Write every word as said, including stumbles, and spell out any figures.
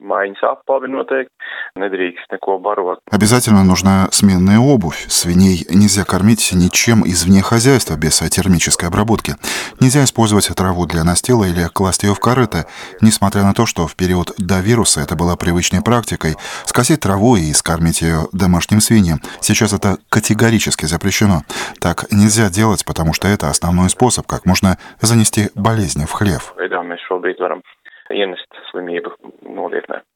Mājiņas apavi noteikti, nedrīkst neko barot. Обязательно нужна сменная обувь. Свиней нельзя кормить ничем извне хозяйства без термической обработки. Нельзя использовать траву для настила или класть ее в корыто, несмотря на то, что в период до вируса это было привычной практикой — скосить траву и скормить ее домашним свиньям. Сейчас это категорически запрещено. Так нельзя делать, потому что это основной способ, как можно занести болезни в хлев. Veidā mēs šobrīd varam ienest slimību nolietnē.